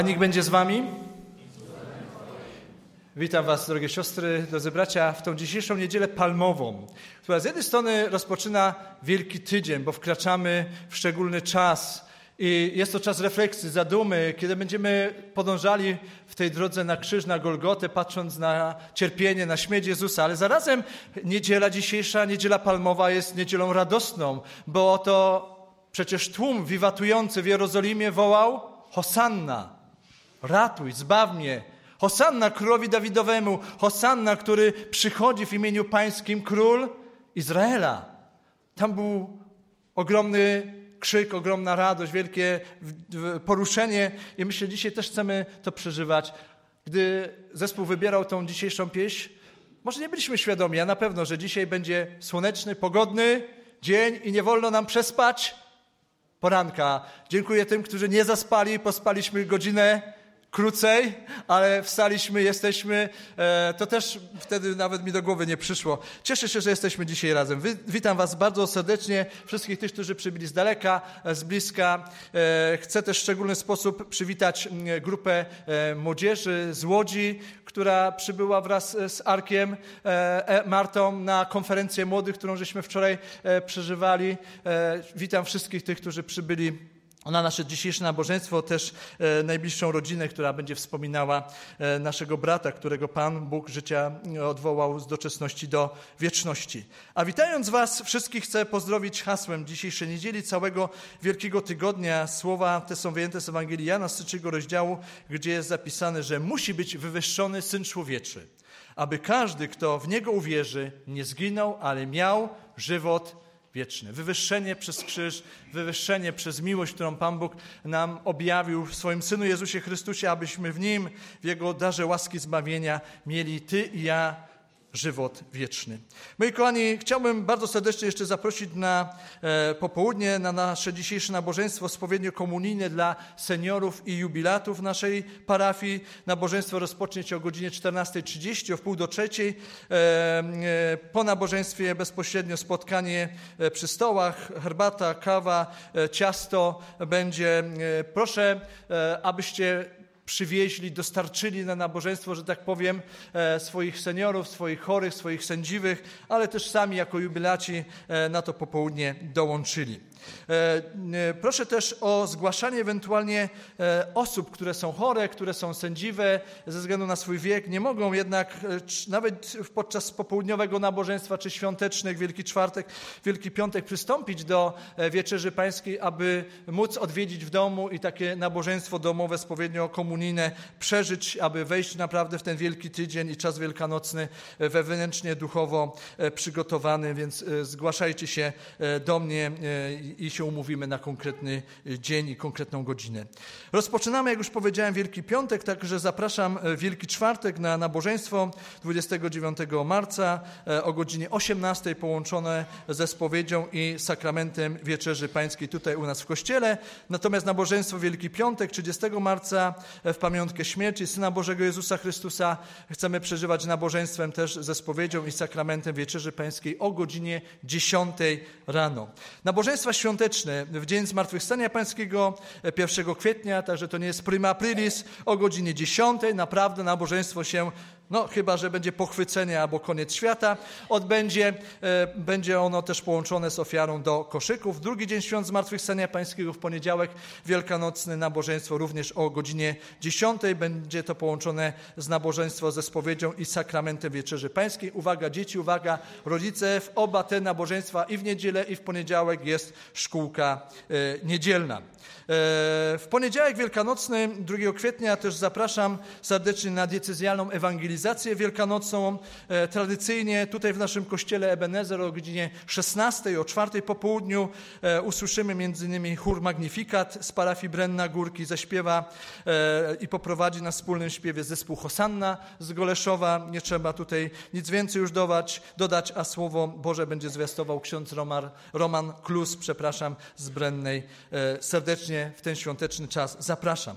Niech będzie z wami. Witam was, drogie siostry, drodzy bracia, w tą dzisiejszą niedzielę palmową, która z jednej strony rozpoczyna Wielki Tydzień, bo wkraczamy w szczególny czas i jest to czas refleksji, zadumy, kiedy będziemy podążali w tej drodze na krzyż, na Golgotę, patrząc na cierpienie, na śmierć Jezusa, ale zarazem niedziela dzisiejsza, niedziela palmowa jest niedzielą radosną, bo oto przecież tłum wiwatujący w Jerozolimie wołał: Hosanna, ratuj, zbaw mnie. Hosanna królowi Dawidowemu, Hosanna, który przychodzi w imieniu pańskim, król Izraela. Tam był ogromny krzyk, ogromna radość, wielkie poruszenie i myślę, dzisiaj też chcemy to przeżywać. Gdy zespół wybierał tą dzisiejszą pieśń, może nie byliśmy świadomi, a na pewno, że dzisiaj będzie słoneczny, pogodny dzień i nie wolno nam przespać poranka. Dziękuję tym, którzy nie zaspali, pospaliśmy godzinę krócej, ale wstaliśmy, jesteśmy. To też wtedy nawet mi do głowy nie przyszło. Cieszę się, że jesteśmy dzisiaj razem. Witam was bardzo serdecznie, wszystkich tych, którzy przybyli z daleka, z bliska. Chcę też w szczególny sposób przywitać grupę młodzieży z Łodzi, która przybyła wraz z Arkiem, Martą na konferencję młodych, którą żeśmy wczoraj przeżywali. Witam wszystkich tych, którzy przybyli na nasze dzisiejsze nabożeństwo, też najbliższą rodzinę, która będzie wspominała naszego brata, którego Pan Bóg życia odwołał z doczesności do wieczności. A witając was wszystkich, chcę pozdrowić hasłem dzisiejszej niedzieli, całego Wielkiego Tygodnia. Słowa te są wyjęte z Ewangelii Jana z 3 rozdziału, gdzie jest zapisane, że musi być wywyższony Syn Człowieczy, aby każdy, kto w Niego uwierzy, nie zginął, ale miał żywot wieczny. Wywyższenie przez krzyż, wywyższenie przez miłość, którą Pan Bóg nam objawił w swoim Synu Jezusie Chrystusie, abyśmy w Nim, w Jego darze łaski zbawienia mieli Ty i ja żywot wieczny. Moi kochani, chciałbym bardzo serdecznie jeszcze zaprosić na popołudnie, na nasze dzisiejsze nabożeństwo spowiednio-komunijne dla seniorów i jubilatów naszej parafii. Nabożeństwo rozpocznie się o godzinie 14:30, o 14:45. Po nabożeństwie bezpośrednio spotkanie przy stołach, herbata, kawa, ciasto będzie. Proszę, abyście przywieźli, dostarczyli na nabożeństwo, że tak powiem, swoich seniorów, swoich chorych, swoich sędziwych, ale też sami jako jubilaci na to popołudnie dołączyli. Proszę też o zgłaszanie ewentualnie osób, które są chore, które są sędziwe ze względu na swój wiek, nie mogą jednak nawet podczas popołudniowego nabożeństwa czy świątecznych, Wielki Czwartek, Wielki Piątek przystąpić do Wieczerzy Pańskiej, aby móc odwiedzić w domu i takie nabożeństwo domowe, spowiednio-komunijne przeżyć, aby wejść naprawdę w ten Wielki Tydzień i czas wielkanocny wewnętrznie, duchowo przygotowany, więc zgłaszajcie się do mnie i się umówimy na konkretny dzień i konkretną godzinę. Rozpoczynamy, jak już powiedziałem, Wielki Piątek, także zapraszam Wielki Czwartek na nabożeństwo 29 marca o godzinie 18 połączone ze spowiedzią i sakramentem Wieczerzy Pańskiej tutaj u nas w kościele. Natomiast nabożeństwo Wielki Piątek 30 marca w pamiątkę śmierci Syna Bożego Jezusa Chrystusa chcemy przeżywać nabożeństwem też ze spowiedzią i sakramentem Wieczerzy Pańskiej o godzinie 10 rano. Nabożeństwa świąteczne w dzień Zmartwychwstania Pańskiego 1 kwietnia, także to nie jest prima aprilis, o godzinie 10. Naprawdę nabożeństwo się, chyba że będzie pochwycenie albo koniec świata, odbędzie. Będzie ono też połączone z ofiarą do koszyków. Drugi dzień świąt Zmartwychwstania Pańskiego w poniedziałek, wielkanocne nabożeństwo również o godzinie 10. Będzie to połączone z nabożeństwem ze spowiedzią i sakramentem Wieczerzy Pańskiej. Uwaga dzieci, uwaga rodzice, w oba te nabożeństwa i w niedzielę i w poniedziałek jest szkółka niedzielna. W poniedziałek wielkanocny 2 kwietnia też zapraszam serdecznie na diecezjalną ewangelizację wielkanocną. Tradycyjnie tutaj w naszym kościele Ebenezer o godzinie 16, o 4 po południu usłyszymy m.in. chór Magnifikat z parafii Brenna Górki, zaśpiewa i poprowadzi na wspólnym śpiewie zespół Hosanna z Goleszowa. Nie trzeba tutaj nic więcej już dodać, a Słowo Boże będzie zwiastował ksiądz Roman Klus, z Brennej. Serdecznie w ten świąteczny czas zapraszam.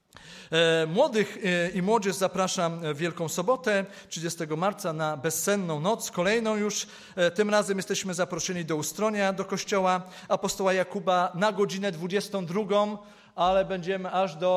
Młodych i młodzież zapraszam w Wielką Sobotę, 30 marca na bezsenną noc, kolejną już. Tym razem jesteśmy zaproszeni do Ustronia, do kościoła apostoła Jakuba na godzinę 22, ale będziemy aż do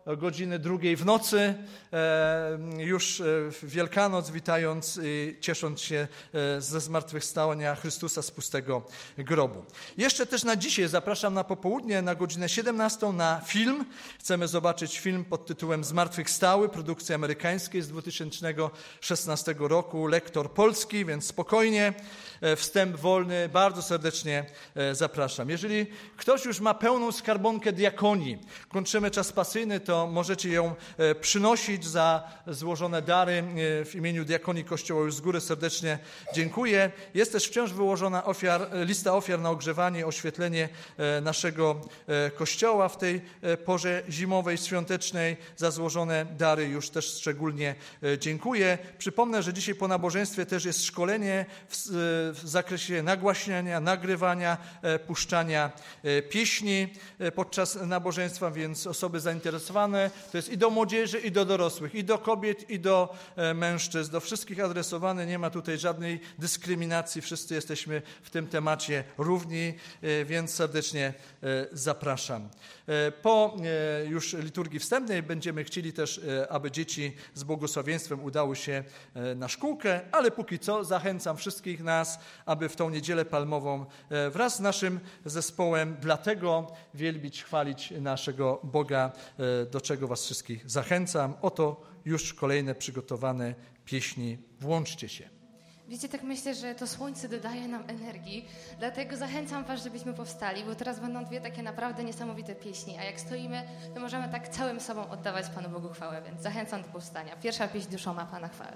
godziny 2 w nocy, już w Wielkanoc, witając i ciesząc się ze zmartwychwstania Chrystusa z pustego grobu. Jeszcze też na dzisiaj zapraszam na popołudnie, na godzinę 17 na film. Chcemy zobaczyć film pod tytułem Zmartwychwstały, produkcji amerykańskiej z 2016 roku, lektor polski, więc spokojnie, wstęp wolny, bardzo serdecznie zapraszam. Jeżeli ktoś już ma pełną skarbonkę diakonii, kończymy czas pasyjny, to możecie ją przynosić za złożone dary w imieniu diakonii Kościoła. Już z góry serdecznie dziękuję. Jest też wciąż wyłożona lista ofiar na ogrzewanie, oświetlenie naszego Kościoła w tej porze zimowej, świątecznej. Za złożone dary już też szczególnie dziękuję. Przypomnę, że dzisiaj po nabożeństwie też jest szkolenie w zakresie nagłaśniania, nagrywania, puszczania pieśni podczas nabożeństwa, więc osoby zainteresowane, to jest i do młodzieży, i do dorosłych, i do kobiet, i do mężczyzn, do wszystkich adresowane, nie ma tutaj żadnej dyskryminacji, wszyscy jesteśmy w tym temacie równi, więc serdecznie zapraszam. Po już liturgii wstępnej będziemy chcieli też, aby dzieci z błogosławieństwem udały się na szkółkę, ale póki co zachęcam wszystkich nas, aby w tą niedzielę palmową wraz z naszym zespołem dlatego wielbić, chwalić naszego Boga, do czego was wszystkich zachęcam. Oto już kolejne przygotowane pieśni. Włączcie się. Wiecie, tak myślę, że to słońce dodaje nam energii, dlatego zachęcam was, żebyśmy powstali, bo teraz będą dwie takie naprawdę niesamowite pieśni, a jak stoimy, to możemy tak całym sobą oddawać Panu Bogu chwałę, więc zachęcam do powstania. Pierwsza pieśń duszą ma Pana chwałę.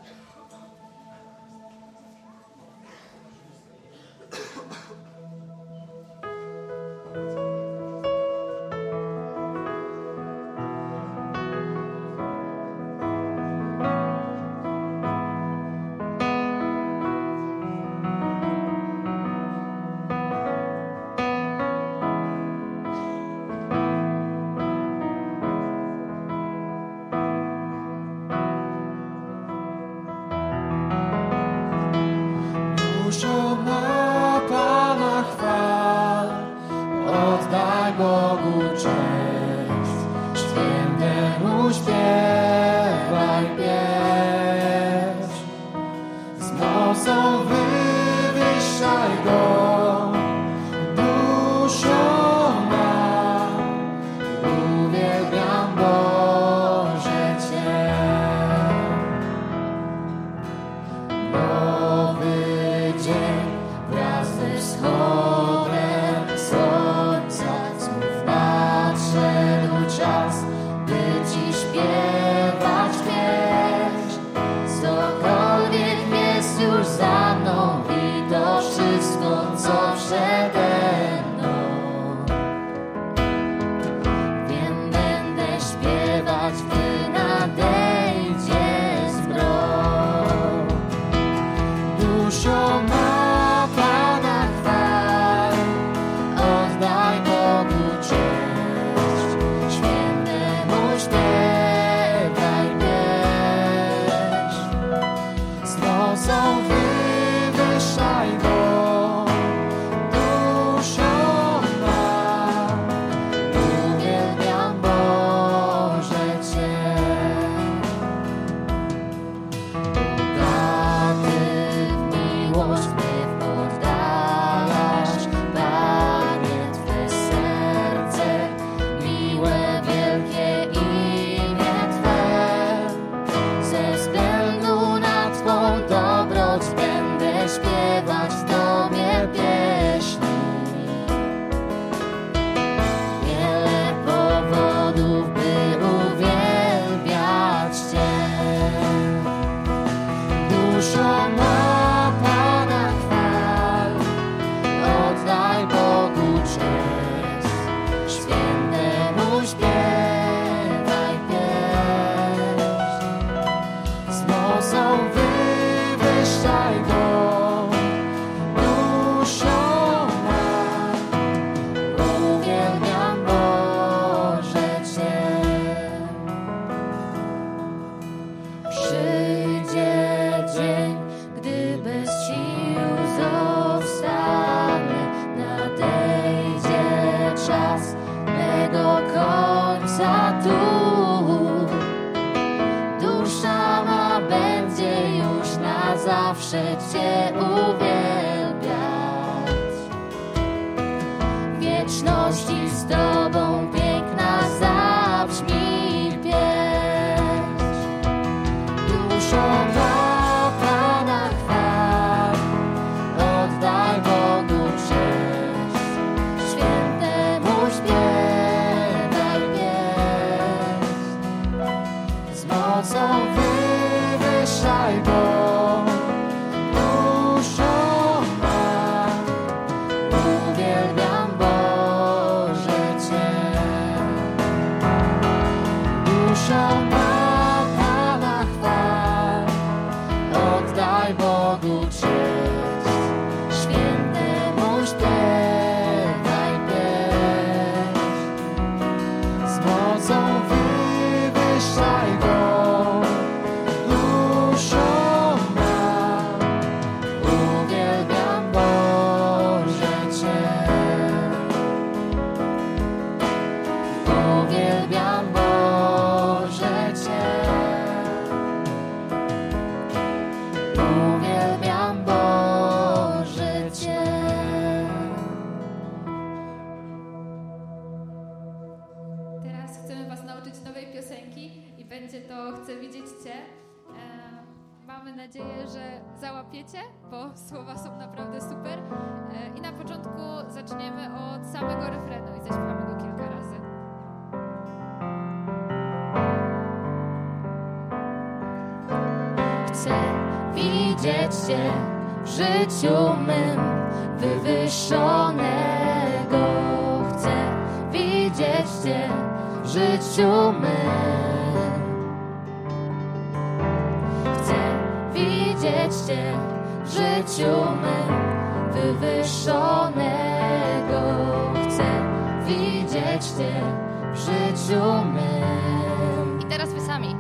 zawsze Cię uwielbiać. W wieczności z Tobą piękna zabrzmi pieśń. Duszo ma Pana chwal, oddaj Bogu cześć, świętemu śpiewaj pieśń. Z mocą wywyższaj Go, duszą ma, uwielbiam Boże Cię. Duszą ma Pana chwal, oddaj Bogu cześć, świętemu śpiewaj pieśń. Z mocą wywyższaj Go, duszą ma, uwielbiam Boże Cię. Uwielbiam Boże Cię. Uwielbiam Boże Cię. Teraz chcemy Was nauczyć nowej piosenki i będzie to Chcę widzieć Cię. Mamy nadzieję, że załapiecie, bo słowa są naprawdę super. I na początku zaczniemy od samego refrenu i zaśpiewamy go kilka razy. Chcę widzieć Cię w życiu mym wywyższonego. Chcę widzieć Cię w życiu mym. Chcę widzieć Cię w życiu mym wywyższonego. Chcę widzieć Cię w życiu mym. I teraz wy sami.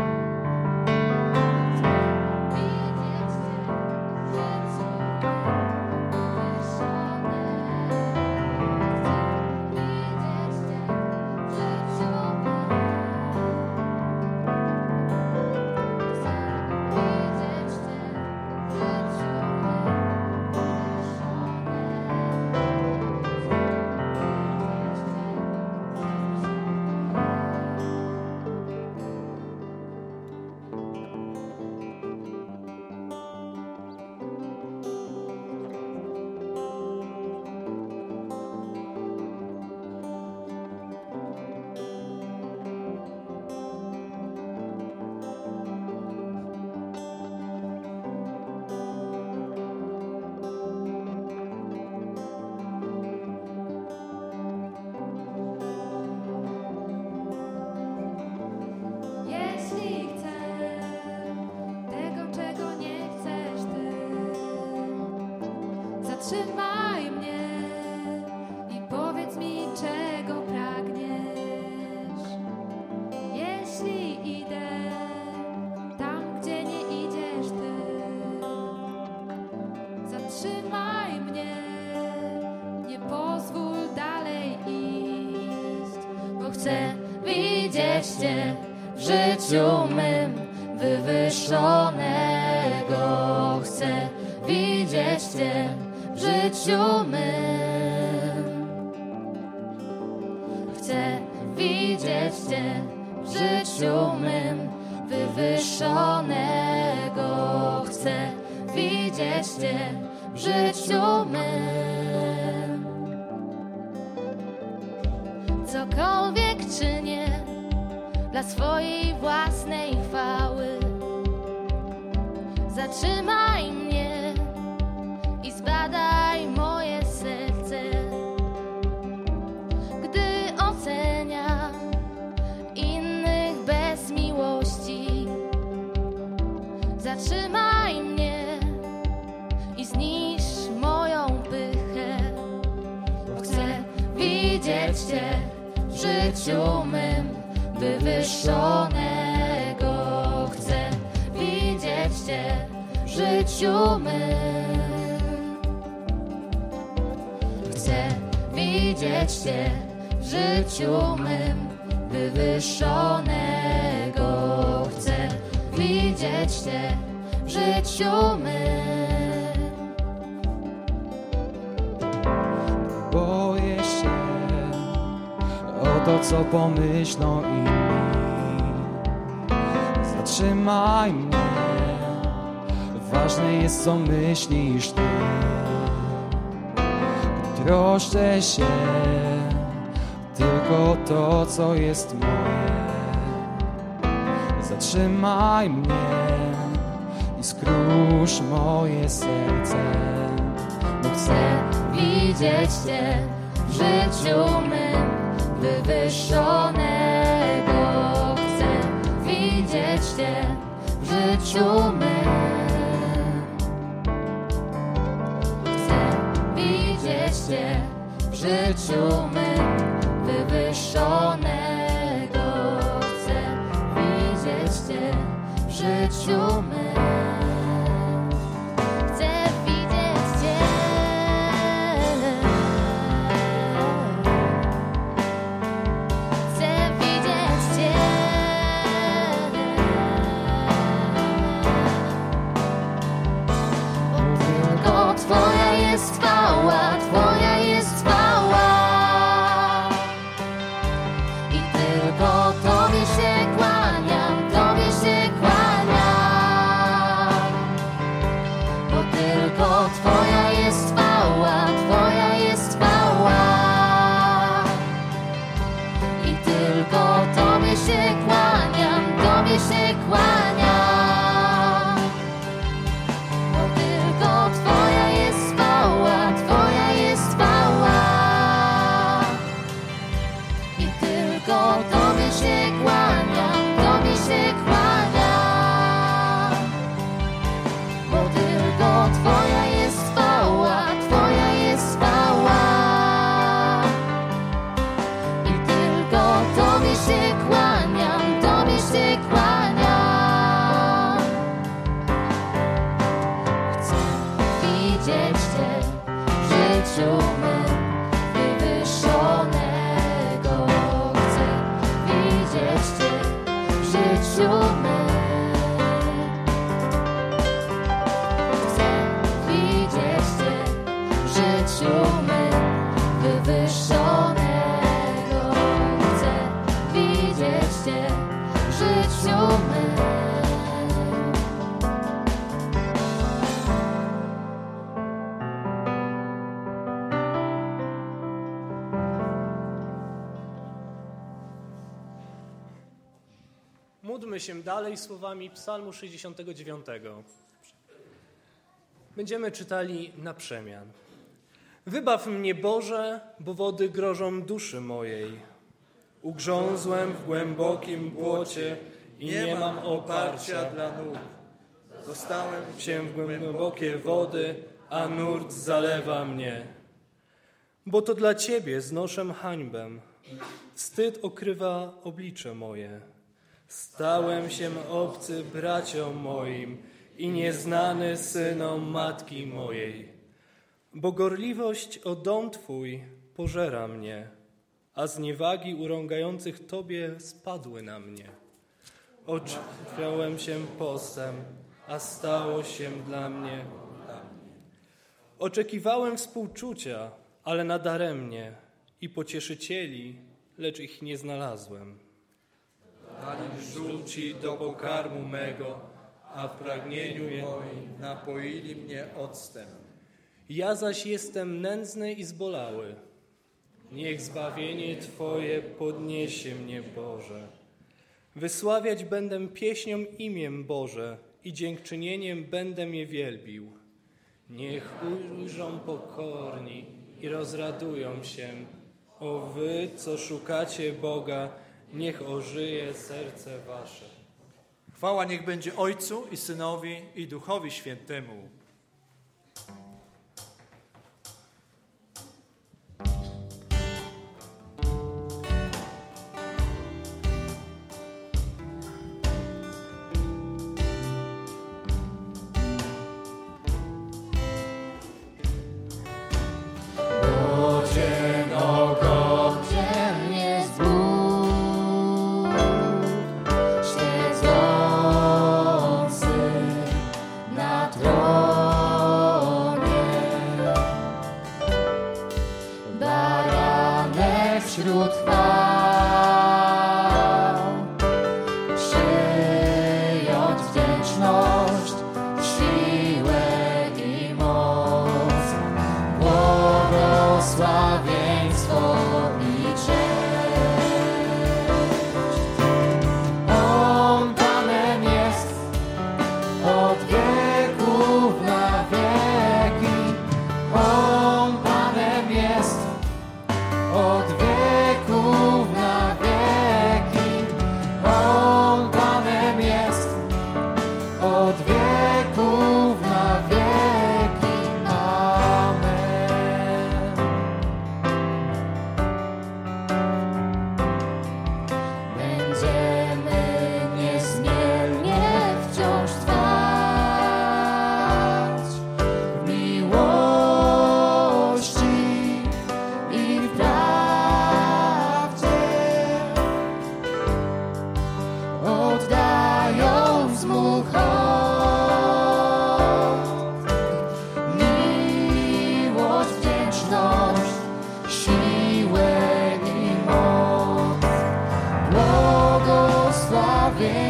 Jeśli chcę tego, czego nie chcesz Ty, zatrzymaj mnie i powiedz mi, czego pragniesz. Jeśli idę tam, gdzie nie idziesz Ty, zatrzymaj mnie, nie pozwól dalej iść, bo chcę widzieć Cię w życiu mym wywyższonego. Chcę widzieć Cię w życiu mym. Chcę widzieć Cię w życiu mym wywyższonego. Chcę widzieć Cię w życiu mym. Cokolwiek czynię dla swojej własnej chwały, zatrzymaj mnie i zbadaj moje serce. Gdy oceniam innych bez miłości, zatrzymaj mnie i zniszcz moją pychę. Chcę widzieć Cię w życiu mym wywyższonego. Chcę widzieć Cię w życiu mym. Chcę widzieć Cię w życiu mym wywyższonego. Chcę widzieć Cię w życiu mym. co pomyślą inni. Zatrzymaj mnie, ważne jest, co myślisz ty. Troszczę się tylko o to, co jest moje. Zatrzymaj mnie i skrusz moje serce, bo chcę widzieć Cię w życiu mym wywyższonego. Chcę widzieć Cię w życiu mym. Chcę widzieć Cię w życiu mym wywyższonego. Chcę widzieć Cię w życiu mym. Módlmy się dalej słowami Psalmu 69. Będziemy czytali na przemian. Wybaw mnie, Boże, bo wody grożą duszy mojej. Ugrzązłem w głębokim błocie i nie mam oparcia dla nóg. Dostałem się w głębokie wody, a nurt zalewa mnie. Bo to dla Ciebie znoszę hańbę. Wstyd okrywa oblicze moje. Stałem się obcy braciom moim i nieznany synom matki mojej. Bo gorliwość o dom Twój pożera mnie, a zniewagi urągających Tobie spadły na mnie. Oczyściłem się postem, a stało się dla mnie. Oczekiwałem współczucia, ale nadaremnie, i pocieszycieli, lecz ich nie znalazłem. Dali żółci do pokarmu mego, a w pragnieniu moim napoili mnie octem. Ja zaś jestem nędzny i zbolały. Niech zbawienie Twoje podniesie mnie, Boże. Wysławiać będę pieśnią imiem Boże i dziękczynieniem będę je wielbił. Niech ujrzą pokorni i rozradują się. O wy, co szukacie Boga, niech ożyje serce wasze. Chwała niech będzie Ojcu i Synowi i Duchowi Świętemu. Siedzący na tronie.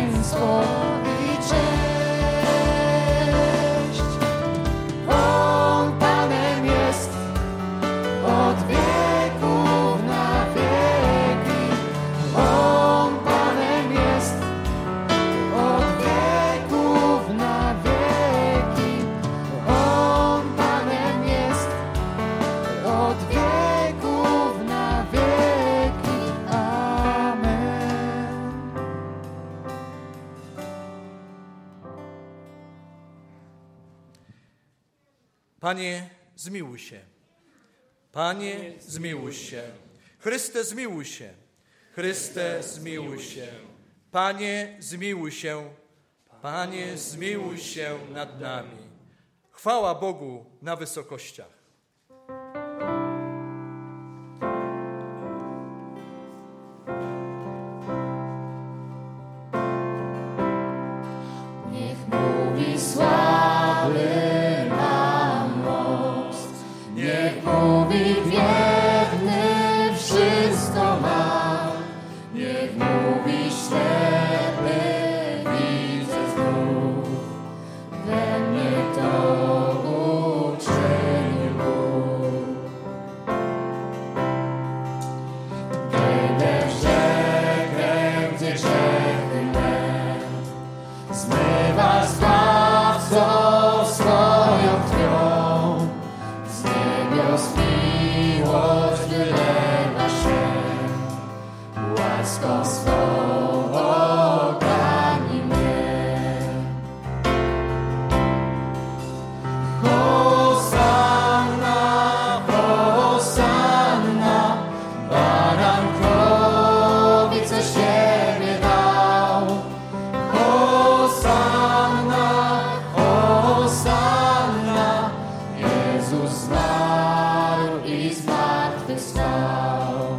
błogosławieństwo i cześć. On Panem jest od wieków na wieki. On Panem jest od wieków na wieki. On Panem jest od wieków na wieki. Amen. Panie, zmiłuj się. Panie, zmiłuj się. Chryste, zmiłuj się. Chryste, zmiłuj się. Panie, zmiłuj się. Panie, zmiłuj się nad nami. Chwała Bogu na wysokościach. Niech mówi słaby nam most, niech mówi wierny wszystko ma, niech mówi ślepy widzę znów, we mnie to uczynił Bóg. Wejdę w rzekę, gdzie grzechy me zmywa Zbawco swoją krwią, z niebios miłość wylewa się, łaską swą ogarnij mnie. Hosanna, Hosanna, barankowi, co siebie dał. Hosanna, Hosanna, Jezus zmarł i zmartwychwstał.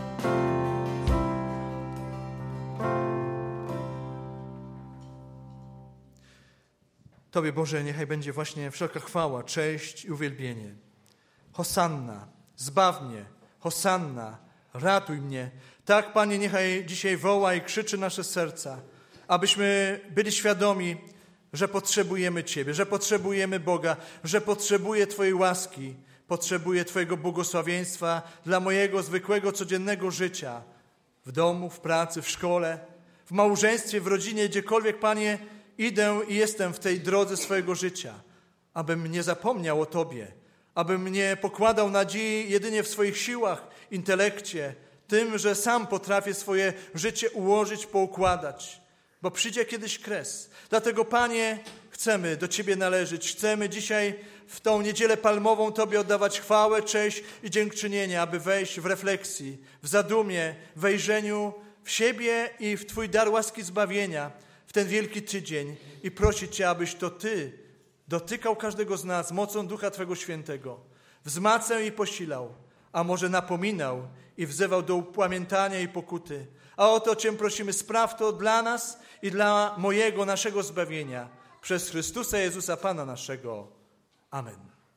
Tobie, Boże, niechaj będzie właśnie wszelka chwała, cześć i uwielbienie. Hosanna, zbaw mnie, Hosanna, ratuj mnie. Tak, Panie, niechaj dzisiaj woła i krzyczy nasze serca, abyśmy byli świadomi, że potrzebujemy Ciebie, że potrzebujemy Boga, że potrzebuję Twojej łaski, potrzebuję Twojego błogosławieństwa dla mojego zwykłego, codziennego życia. W domu, w pracy, w szkole, w małżeństwie, w rodzinie, gdziekolwiek, Panie, idę i jestem w tej drodze swojego życia, abym nie zapomniał o Tobie, abym nie pokładał nadziei jedynie w swoich siłach, intelekcie, tym, że sam potrafię swoje życie ułożyć, poukładać, bo przyjdzie kiedyś kres. Dlatego, Panie, chcemy do Ciebie należeć, chcemy dzisiaj w tą niedzielę palmową Tobie oddawać chwałę, cześć i dziękczynienie, aby wejść w refleksji, w zadumie, w wejrzeniu w siebie i w Twój dar łaski zbawienia, w ten wielki tydzień i prosić Cię, abyś to Ty dotykał każdego z nas mocą Ducha Twego Świętego, wzmacniał i posilał, a może napominał i wzywał do upamiętania i pokuty. A o to Cię prosimy, spraw to dla nas i dla mojego, naszego zbawienia. Przez Chrystusa Jezusa, Pana naszego. Amen.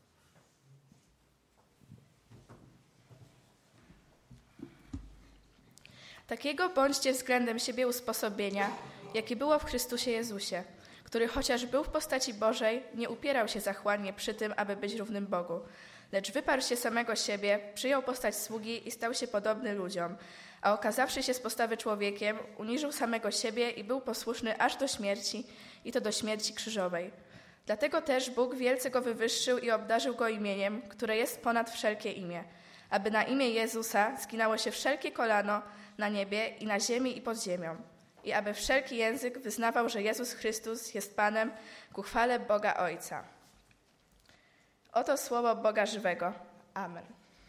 Takiego bądźcie względem siebie usposobienia, jakie było w Chrystusie Jezusie, który chociaż był w postaci Bożej, nie upierał się zachłannie przy tym, aby być równym Bogu, lecz wyparł się samego siebie, przyjął postać sługi i stał się podobny ludziom, a okazawszy się z postawy człowiekiem, uniżył samego siebie i był posłuszny aż do śmierci, i to do śmierci krzyżowej. Dlatego też Bóg wielce go wywyższył i obdarzył go imieniem, które jest ponad wszelkie imię, aby na imię Jezusa zginało się wszelkie kolano na niebie i na ziemi i pod ziemią, i aby wszelki język wyznawał, że Jezus Chrystus jest Panem ku chwale Boga Ojca. Oto słowo Boga żywego. Amen.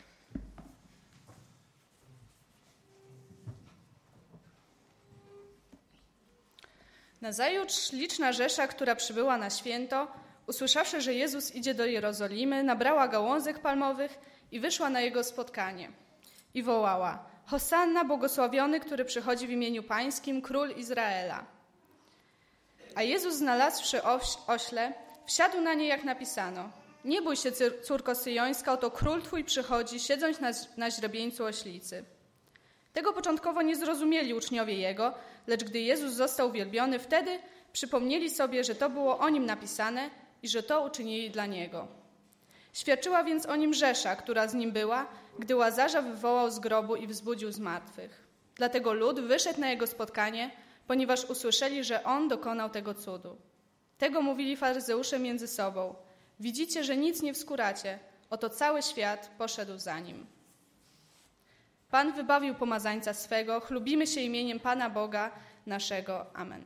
Nazajutrz liczna rzesza, która przybyła na święto, usłyszawszy, że Jezus idzie do Jerozolimy, nabrała gałązek palmowych i wyszła na jego spotkanie. I wołała: Hosanna, błogosławiony, który przychodzi w imieniu Pańskim, Król Izraela. A Jezus, znalazłszy ośle, wsiadł na nie, jak napisano: Nie bój się, córko syjońska, oto Król Twój przychodzi, siedząc na źrebieńcu oślicy. Tego początkowo nie zrozumieli uczniowie Jego, lecz gdy Jezus został uwielbiony, wtedy przypomnieli sobie, że to było o Nim napisane i że to uczynili dla Niego. Świadczyła więc o Nim Rzesza, która z Nim była, gdy Łazarza wywołał z grobu i wzbudził z martwych. Dlatego lud wyszedł na Jego spotkanie, ponieważ usłyszeli, że On dokonał tego cudu. Tego mówili faryzeusze między sobą. Widzicie, że nic nie wskóracie. Oto cały świat poszedł za Nim. Pan wybawił pomazańca swego. Chlubimy się imieniem Pana Boga naszego. Amen.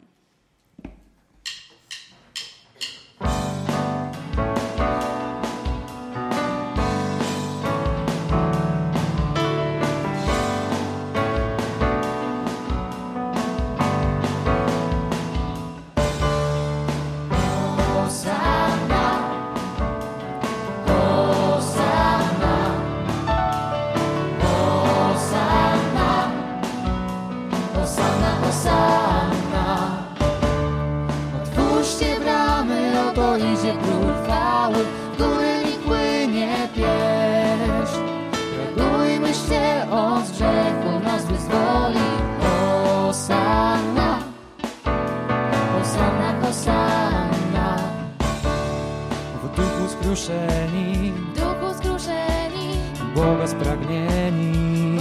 Duchu skruszeni, Boga spragnieni,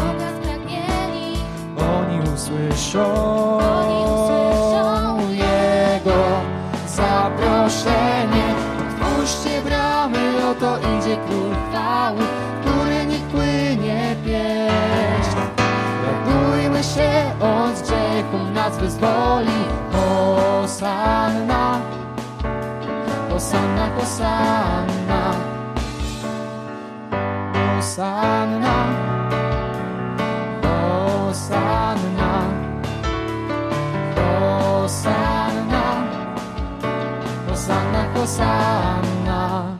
oni usłyszą Jego zaproszenie. Otwórzcie bramy, oto idzie Król chwały, który niech płynie pieśń. Radujmy się, On z grzechu nas wyzwoli. Hosanna, Hosanna, Hosanna, Hosanna, Hosanna, Hosanna, Hosanna, Hosanna.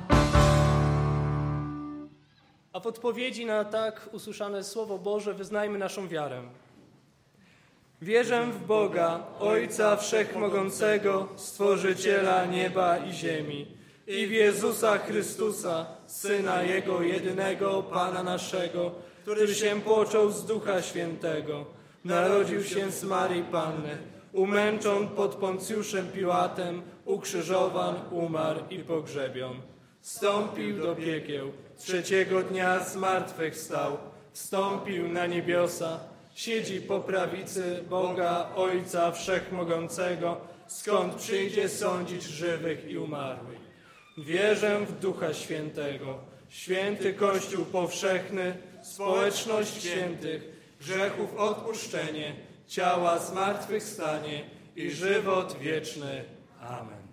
A w odpowiedzi na tak usłyszane Słowo Boże wyznajmy naszą wiarę. Wierzę w Boga, Ojca Wszechmogącego, Stworzyciela nieba i ziemi, i w Jezusa Chrystusa, Syna Jego jedynego, Pana naszego, który się począł z Ducha Świętego, narodził się z Marii Panny, umęczon pod Poncjuszem Piłatem, ukrzyżowan, umarł i pogrzebion. Wstąpił do piekieł, trzeciego dnia zmartwychwstał, wstąpił na niebiosa, siedzi po prawicy Boga Ojca Wszechmogącego, skąd przyjdzie sądzić żywych i umarłych. Wierzę w Ducha Świętego, święty Kościół powszechny, społeczność świętych, grzechów odpuszczenie, ciała zmartwychwstanie i żywot wieczny. Amen.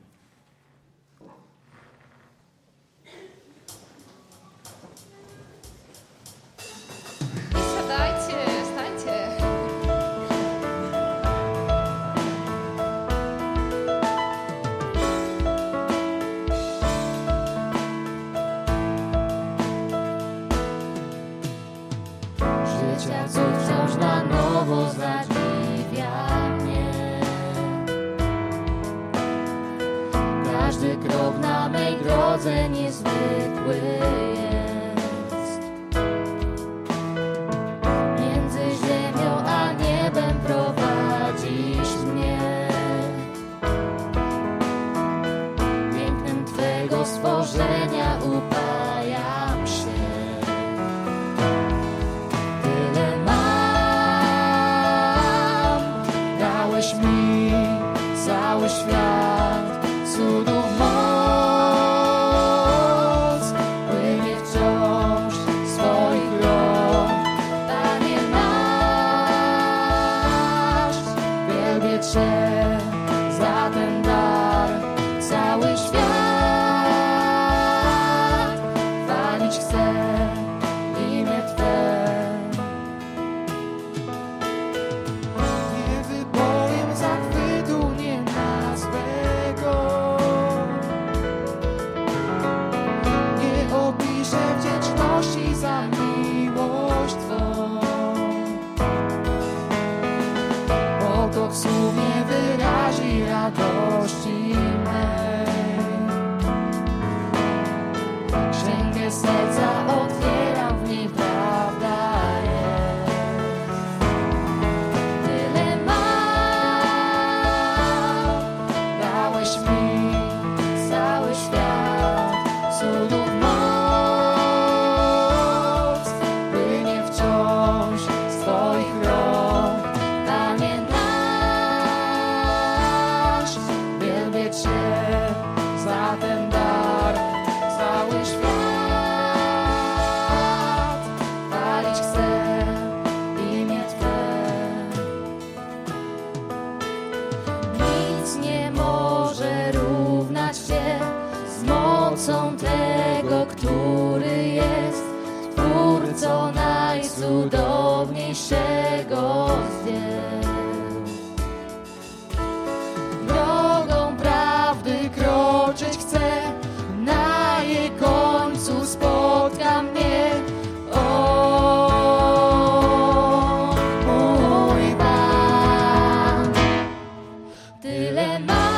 Siadajcie, stańcie. życia cud wciąż na nowo zadziwia mnie. Każdy krok na mej drodze niezwykły jest. Między ziemią a niebem prowadzisz mnie. Pięknem Twego stworzenia upajam się. Tyle mam, dałeś mi cały świat, cudów moc, płynie wciąż swoich rąk. Panie nasz, wielbię Cię za ten dar, cały świat chwalić chcę imię Twe. Nie wypowiem zachwytu, nie nazwę go, nie opiszę wdzięczności za miłość Twą, bo to w sumie wyrazi radość mocą tego, który jest Twórcą najcudowniejszego z dzieł. Drogą prawdy kroczyć chcę, na jej końcu spotka mnie mój Pan. Tyle ma